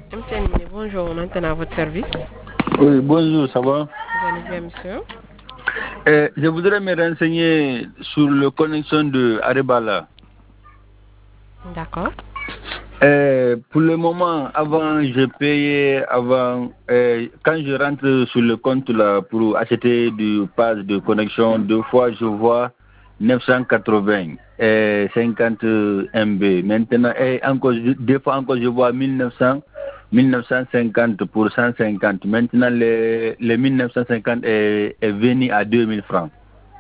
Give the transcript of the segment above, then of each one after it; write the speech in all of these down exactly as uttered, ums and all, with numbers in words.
Bonjour, maintenant à votre service. Oui, bonjour, ça va? Vous allez bien, monsieur? euh, Je voudrais me renseigner sur la connexion de Arebala. D'accord. Euh, pour le moment, avant, je payais, avant, euh, quand je rentre sur le compte là pour acheter du pass de connexion, deux fois je vois neuf cent quatre-vingts et cinquante M B. Maintenant, et encore, deux fois encore je vois mille neuf cents, mille neuf cent cinquante pour cent cinquante. Maintenant, les, les mille neuf cent cinquante est, est venu à deux mille francs.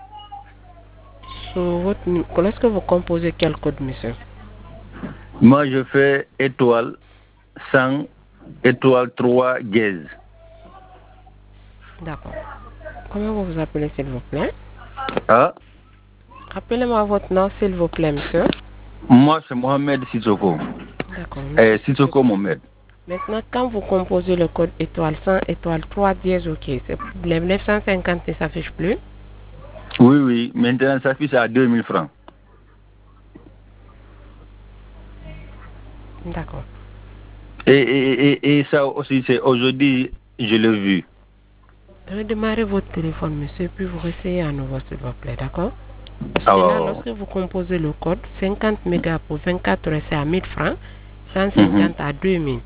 Sur votre, est-ce que vous composez quel code, monsieur? Moi, je fais étoile cent, étoile trois dièse. D'accord. Comment vous vous appelez, s'il vous plaît? Ah? Rappelez-moi votre nom, s'il vous plaît, monsieur. Moi, c'est Mohamed Sissoko. D'accord. Eh, Sissoko Mohamed. Maintenant, quand vous composez le code étoile cent, étoile trois dièse, ok, les neuf cent cinquante ne s'affichent plus? Oui, oui. Maintenant, ça s'affiche à deux mille francs. D'accord. Et, et, et, et ça aussi, c'est aujourd'hui, je l'ai vu. Redémarrez votre téléphone, monsieur, puis vous réessayez à nouveau, s'il vous plaît, d'accord? Parce Ah, que là, oh. lorsque vous composez le code, cinquante mégas pour vingt-quatre heures, c'est à mille francs, cent Mm-hmm. cinquante à deux mille.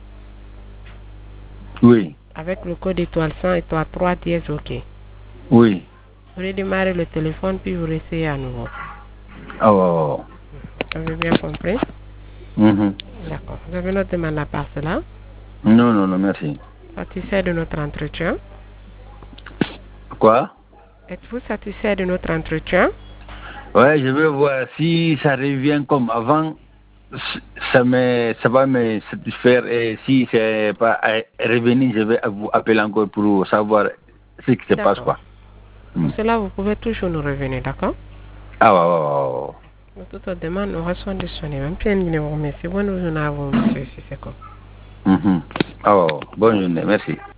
Oui. Avec le code étoile cent, étoile trois dièse, ok. Oui. Vous redémarrez le téléphone, puis vous réessayez à nouveau. Ah, oh. Vous avez bien compris? Mm-hmm. D'accord. Vous avez notre demande à part cela? Non, non, non, merci. Satisfait de notre entretien? Quoi? Êtes-vous satisfait de notre entretien? Ouais, je vais voir si ça revient comme avant. Ça, me, ça va me satisfaire et si c'est pas revenu, je vais vous appeler encore pour savoir ce qui se passe, quoi. Pour cela, vous pouvez toujours nous revenir, d'accord? Ah, ouais, ouais, ouais. Toute votre demande, nous reçoit de sonner. Même si nous vous remercie. Bonne journée à vous, monsieur Sissoko. Mm-hmm. Ah, ouais. Bonne journée, merci.